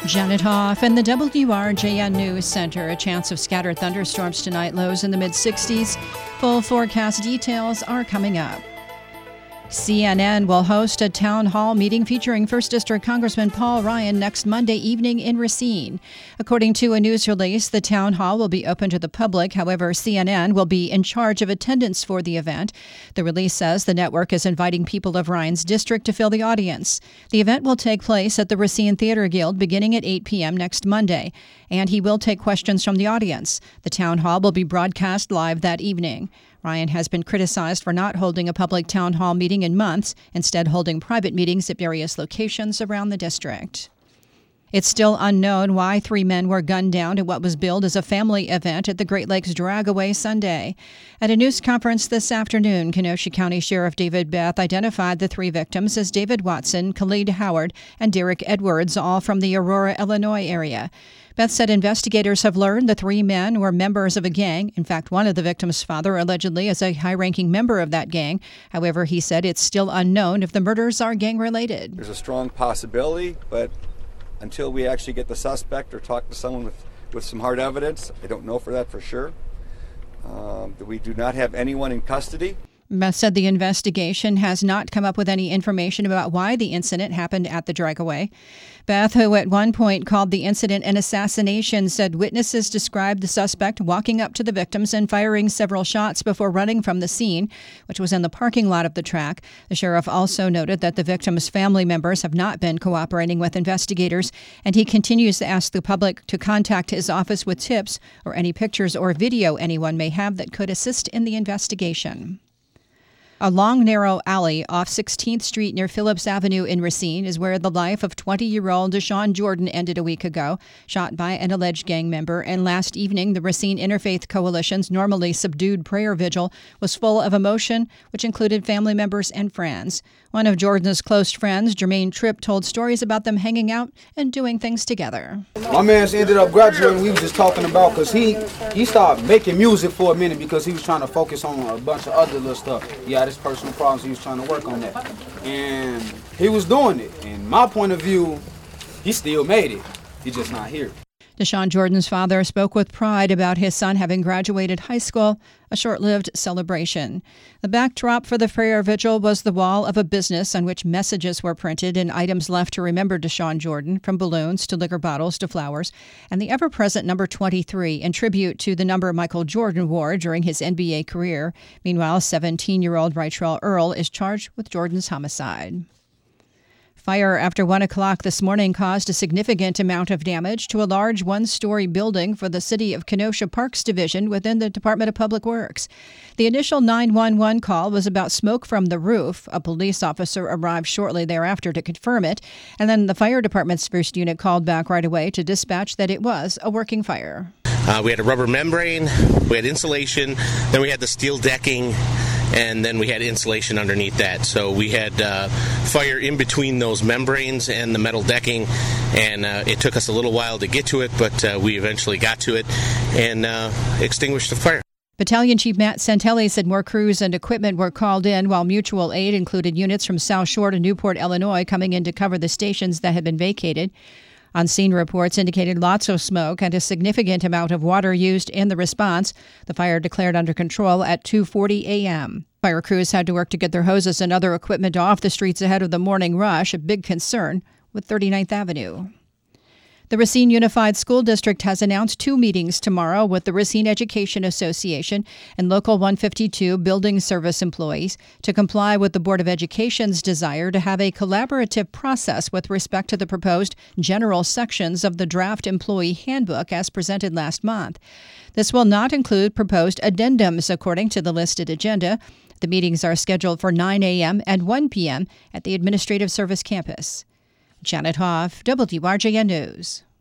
Janet Hoff in the WRJN News Center. A chance of scattered thunderstorms tonight, lows in the mid-60s. Full forecast details are coming up. CNN will host a town hall meeting featuring 1st District Congressman Paul Ryan next Monday evening in Racine. According to a news release, the town hall will be open to the public. However, CNN will be in charge of attendance for the event. The release says the network is inviting people of Ryan's district to fill the audience. The event will take place at the Racine Theater Guild beginning at 8 p.m. next Monday, and he will take questions from the audience. The town hall will be broadcast live that evening. Ryan has been criticized for not holding a public town hall meeting in months, instead holding private meetings at various locations around the district. It's still unknown why 3 men were gunned down at what was billed as a family event at the Great Lakes Dragaway Sunday. At a news conference this afternoon, Kenosha County Sheriff David Beth identified the 3 victims as David Watson, Khalid Howard, and Derek Edwards, all from the Aurora, Illinois area. Beth said investigators have learned the 3 men were members of a gang. In fact, one of the victims' father allegedly is a high-ranking member of that gang. However, he said it's still unknown if the murders are gang-related. There's a strong possibility, but until we actually get the suspect or talk to someone with some hard evidence, I don't know for that for sure. We do not have anyone in custody. Beth said the investigation has not come up with any information about why the incident happened at the Dragaway. Beth, who at one point called the incident an assassination, said witnesses described the suspect walking up to the victims and firing several shots before running from the scene, which was in the parking lot of the track. The sheriff also noted that the victims' family members have not been cooperating with investigators, and he continues to ask the public to contact his office with tips or any pictures or video anyone may have that could assist in the investigation. A long, narrow alley off 16th Street near Phillips Avenue in Racine is where the life of 20-year-old Deshaun Jordan ended a week ago, shot by an alleged gang member. And last evening, the Racine Interfaith Coalition's normally subdued prayer vigil was full of emotion, which included family members and friends. One of Jordan's close friends, Jermaine Tripp, told stories about them hanging out and doing things together. My man's ended up graduating. We was just talking about because he started making music for a minute because he was trying to focus on a bunch of other little stuff. He had his personal problems. He was trying to work on that. And he was doing it. In my point of view, he still made it. He's just not here. Deshaun Jordan's father spoke with pride about his son having graduated high school, a short-lived celebration. The backdrop for the prayer vigil was the wall of a business on which messages were printed and items left to remember Deshaun Jordan, from balloons to liquor bottles to flowers, and the ever-present number 23 in tribute to the number Michael Jordan wore during his NBA career. Meanwhile, 17-year-old Rytrell Earl is charged with Jordan's homicide. Fire after 1 o'clock this morning caused a significant amount of damage to a large one-story building for the City of Kenosha Parks Division within the Department of Public Works. The initial 911 call was about smoke from the roof. A police officer arrived shortly thereafter to confirm it, and then the fire department's first unit called back right away to dispatch that it was a working fire. We had a rubber membrane, we had insulation, then we had the steel decking, and then we had insulation underneath that. So we had fire in between those membranes and the metal decking, and it took us a little while to get to it, but we eventually got to it and extinguished the fire. Battalion Chief Matt Santelli said more crews and equipment were called in, while mutual aid included units from South Shore to Newport, Illinois, coming in to cover the stations that had been vacated. On-scene reports indicated lots of smoke and a significant amount of water used in the response. The fire declared under control at 2:40 a.m. Fire crews had to work to get their hoses and other equipment off the streets ahead of the morning rush, a big concern with 39th Avenue. The Racine Unified School District has announced 2 meetings tomorrow with the Racine Education Association and Local 152 building service employees to comply with the Board of Education's desire to have a collaborative process with respect to the proposed general sections of the draft employee handbook as presented last month. This will not include proposed addendums, according to the listed agenda. The meetings are scheduled for 9 a.m. and 1 p.m. at the Administrative Service Campus. Janet Hoff, WRJN News.